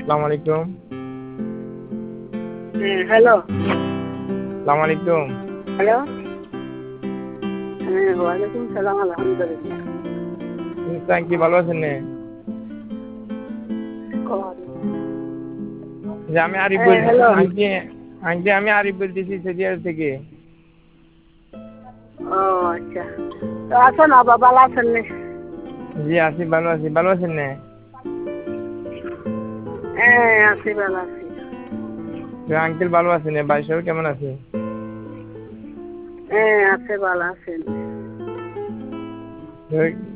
আসসালামু আলাইকুম। হ্যালো। আসসালামু আলাইকুম। হ্যালো। ওয়ালাইকুম সালাম, আলহামদুলিল্লাহ। কি ভালো আছেন নে? যে আমি আরিফ বল হ্যালো। আন্টি আন্টি আমি আরিফ বলতেছি সেদিয়ার থেকে। ও আচ্ছা, তো আছেন আবার ভালো আছেন নে? জি আছি, ভালো আছি। ভালো আছেন নে? হ্যাঁ আছি, ভালো আছি। আঙ্কেল ভালো আছেন? ভাই সবাই কেমন আছে? হ্যাঁ আছে, ভালো আছেন।